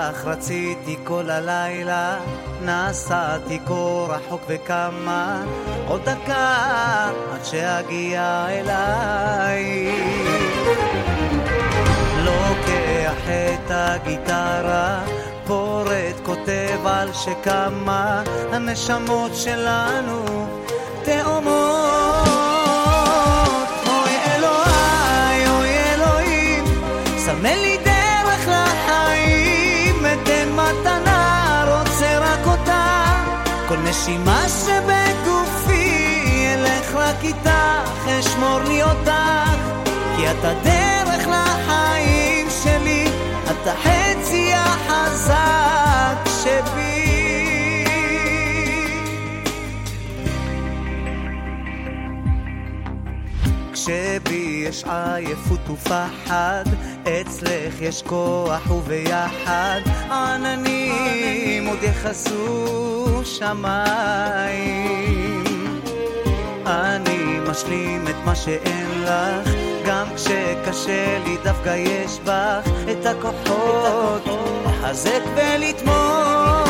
אותך רציתי כל הלילה, נסעתי כה רחוק וכמה, עוד דקה עד שאגיע אליי. לוקח את הגיטרה, פורט כותב על שכמה הנשמות שלנו תאומות. אוי אלוהי, אוי אלוהים, סמן לי דרך לחיים, אתן מתנה, רוצה רק אותה, כל נשימה שבגופי אלך רק איתך, אשמור לי אותך, כי אתה דרך לחיים שלי, אתה חצי החזק שבי. כשבי יש עייפות ופחד, אצלך יש כוח וביחד, עננים עוד יחסו שמיים. אני משלים את מה שאין לך, גם כשקשה לי דווקא יש בך את הכוחות לחזק ולתמוך.